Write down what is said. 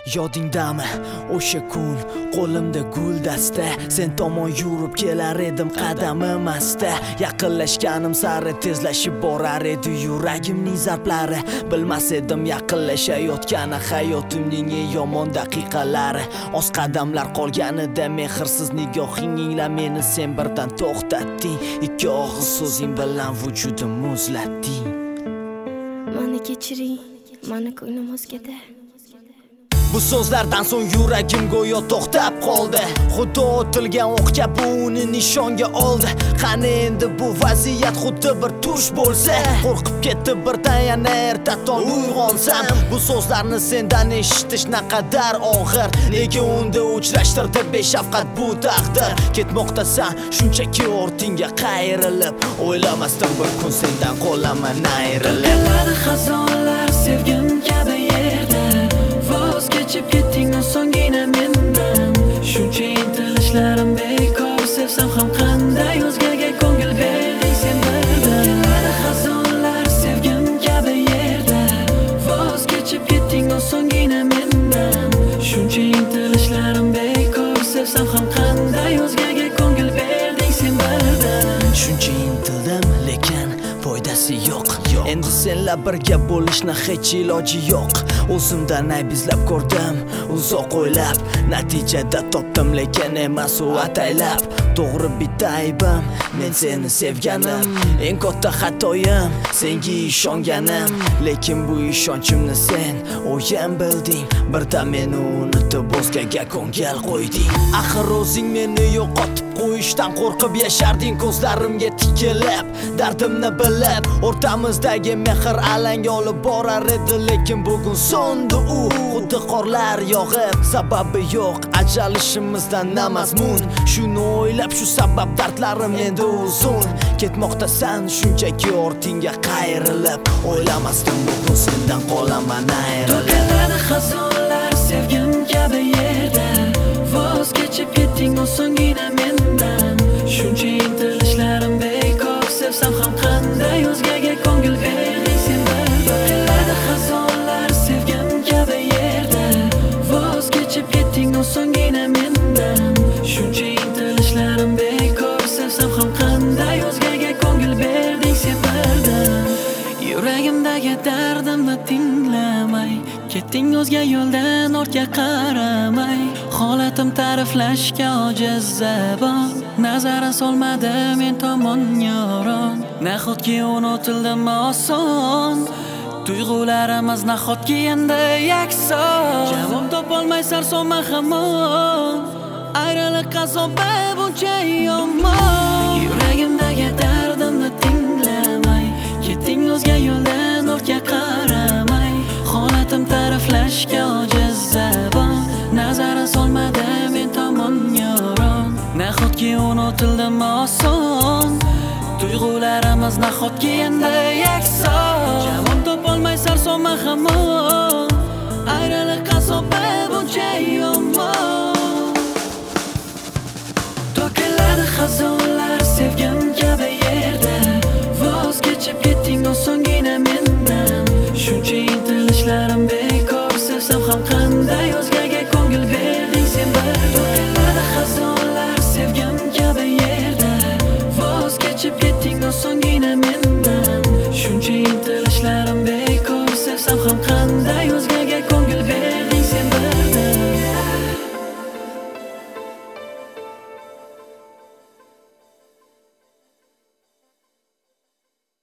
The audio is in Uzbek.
Yodingdami o'sha kun qo'limda gul dasta, sen tomon yurib kelar edim qadamim asta. Yaqinlashganim sari tezlashib borar edi yuragimning zarblari. Bilmas edim yaqinlashayotgani hayotimning eng yomon daqiqalari. Oz qadamlar qolganida mehrsiz nigohingla meni sen birdan to'xtatding. Ikki og'iz so'zing bilan vujudim muzlatding. Mani kechiring, mani ko'nglim o'zgada. Bu so'zlardan so'ng yuragim go'yo to'xtab qoldi. Xudo otilgan o'q kabi uni nishonga oldi. Qani endi bu vaziyat xuddi bir tush bo'lsa, qo'rqib ketdi birdan yana erta tong uyg'onsam. Bu so'zlarni sendan eshitish naqadar og'ir. Nega unda uchrashtirdi beshafqat bu taqdir? Ketmoqdasan shunchaki ortingga qayrilib, o'ylamasdim bir kun sendan qolaman ayrilib. To'kiladi xazonlar sevgim kabi yerda. Voz kechib ketding osongina mendan. Shuncha intilishlarim bekor, sevsam ham qanday o'zgaga ko'ngil berding sen birdan. To'kiladi xazonlar sevgim kabi yerda. Voz kechib ketding osongina mendan. Shuncha intilishlarim bekor, sevsam ham qanday o'zgaga ko'ngil berding sen birdan. Shuncha intildim lekin foydasi yo'q. Endi senla birga bo'lishni hech iloji yo'q. O'zimdan aybizlab ko'rdim, uzoq o'ylab, natijada topdim lekin emas u ataylab. To'g'ri bitta aybim, men seni sevganim. Eng katta xatoyim senga ishonganim, lekin bu ishonchimni sen o'yin bilding. Birdan meni unutib o'zgaga ko'ngil qo'yding. Axir o'zing meni yo'qotib qo'yishdan qo'rqib yasharding, ko'zlarimga tikilib, dardimni bilib. O'rtamizdagi mehr alanga olib borar edi, lekin bugun so'ndi u. Xuddi qorlar yog'ib, sababi yo'q ajalishimizdan na mazmun. Shuni o'ylab shu sabab dardlarim endi uzun. Ketmoqdasan shunchaki ortingga qayrilib, o'ylamasdim bugun sendan qolaman ayrilib. To'kiladi xazonlar sevgim kabi yerda. Voz kechib ketding osongina mendan. Shuncha intilishlarim bekor, sevsam ham qanday o'zgaga ko'ngil berding sen birdan. To'kiladi xazonlar sevgim kabi yerda. Voz kechib ketding osongina mendan. Shuncha intilishlarim bekor, sevsam ham qanday o'zgaga ko'ngil berding sen birdan. Yuragimdagi dardimni tinglamay, ketding o'zga yo'ldan ortga qaramay. Holatim ta'riflashga ojiz zabon, nazaran solmadi men tomon yoron. Nahotki unutildim oson, tuyg'ularimiz nahotki endi yakson. Javob topolmay sarsonman hamon, ayriliq azobi buncha yomon. Yuragimdagi dardimni tinglamay, ketding o'zga yo'ldan ortga qaramay. Holatim ta'riflashga ojiz zabon, nazaran solmadi men tomon yoron. Nahotki unutildim oson, tuyg'ularimiz nahotki endi yakson. Javob topolmay sarsonman hamon, ayriliq azobi buncha yomon. To'kiladi xazonlar sevgim kabi yerda. Voz kechib ketding osongina mendan. Shuncha intilishlarim bekor, sevsam ham qanday o'zgaga ko'ngil berding sen birdan. To'kiladi xazonlar sevgim kabi yerda. Voz kechib ketding osongina